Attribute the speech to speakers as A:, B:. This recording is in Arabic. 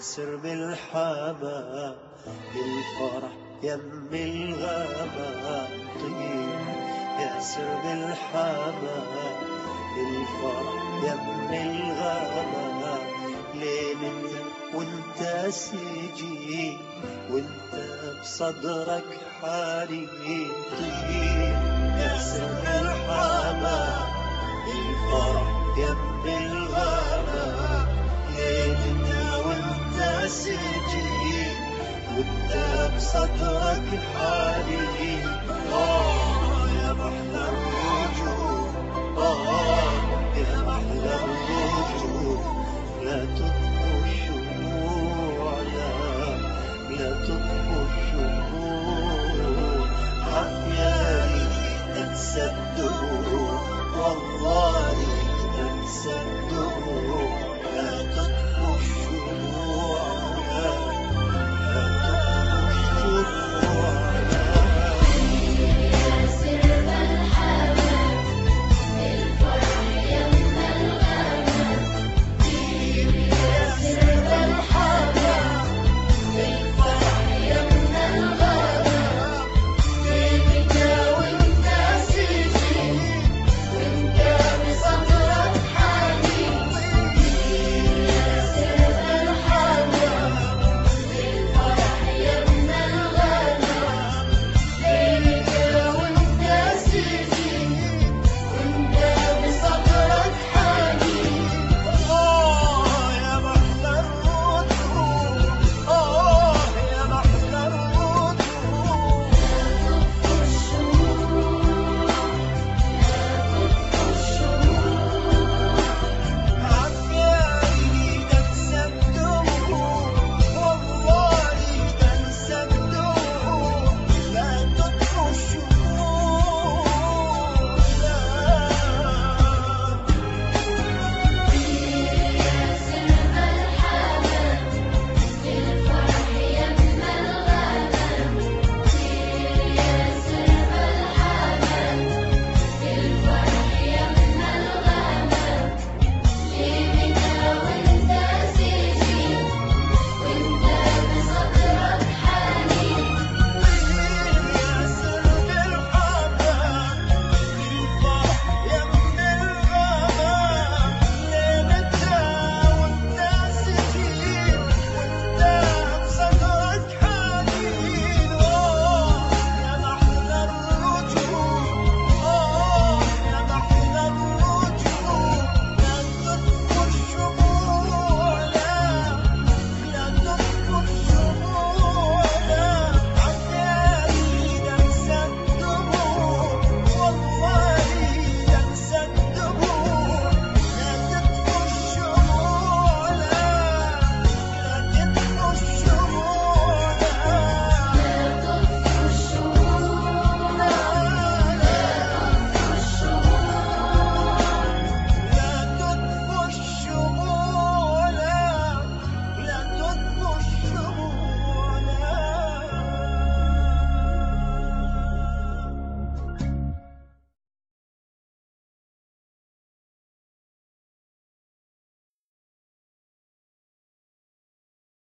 A: ياسر بالحباب الفرح يم الغابة طير، ياسر بالحباب الفرح يم الغابة. ليل انت وانت سجين وانت بصدرك حريم طير، ياسر بالحباب الفرح يم الغابة. ليل انت وانت سجين وانت بصدرك حريم. يا محلى الرجوع، يا محلى الرجوع. لا تطفوا الشموع، لا تطفوا الشموع. عافياني تنسى الدموع، والله تنسى الدموع.